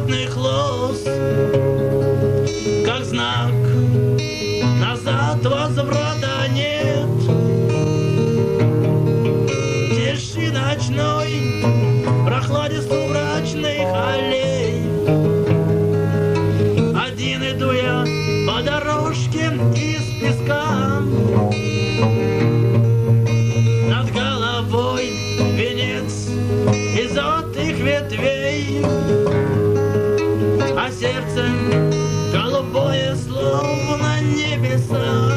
бесплотных лос, как знак, назад возврата нет. Тиши ночной, прохладе сумрачных аллей. Один иду я по дорожке из песка. Над головой венец из золотых ветвей, а сердце голубое, словно небеса.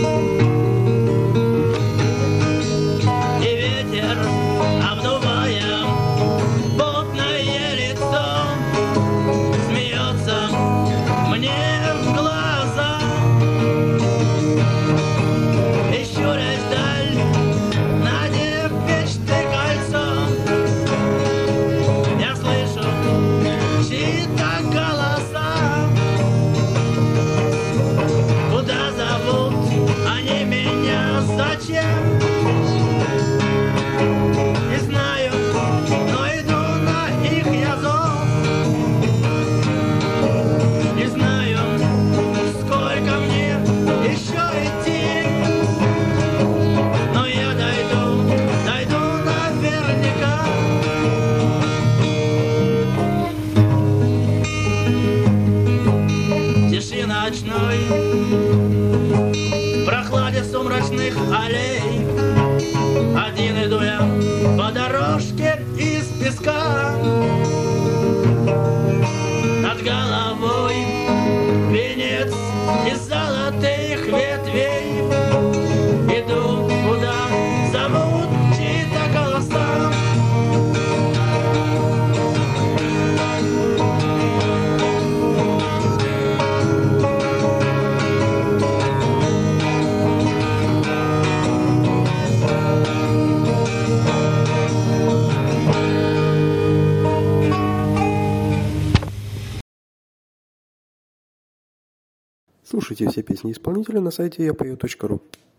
И ветер, обдувая потное лицо, смеется мне в глаза. И щурясь вдаль, надев мечты кольцо, я слышу чьи-то голоса. Куда зовут они меня, зачем? Не знаю, но иду на их я зов. Не знаю, сколько мне еще идти, но я дойду наверняка. Тиши ночной, в прохладе сумрачных аллей, один иду я по дорожке из песка. Над головой венец из золотых ветвей. Иду, куда зовут чьи-то голоса. Слушайте все песни исполнителя на сайте yapою.ru.